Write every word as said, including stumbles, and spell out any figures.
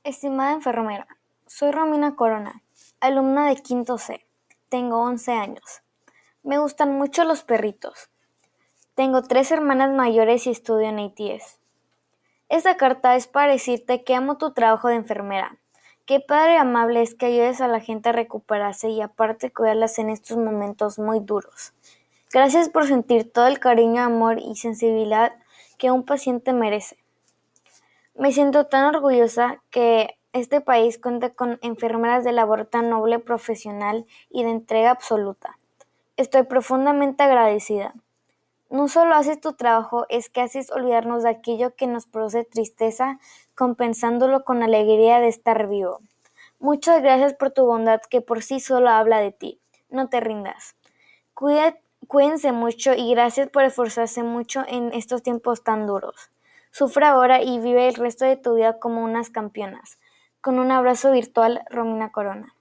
Estimada enfermera, soy Romina Corona, alumna de quinto C. Tengo once años. Me gustan mucho los perritos. Tengo tres hermanas mayores y estudio en A T S. Esta carta es para decirte que amo tu trabajo de enfermera. Qué padre y amable es que ayudes a la gente a recuperarse y aparte cuidarlas en estos momentos muy duros. Gracias por sentir todo el cariño, amor y sensibilidad que un paciente merece. Me siento tan orgullosa que este país cuente con enfermeras de labor tan noble, profesional y de entrega absoluta. Estoy profundamente agradecida. No solo haces tu trabajo, es que haces olvidarnos de aquello que nos produce tristeza, compensándolo con alegría de estar vivo. Muchas gracias por tu bondad que por sí solo habla de ti. No te rindas. Cuida, cuídense mucho y gracias por esforzarse mucho en estos tiempos tan duros. Sufre ahora y vive el resto de tu vida como unas campeonas. Con un abrazo virtual, Romina Corona.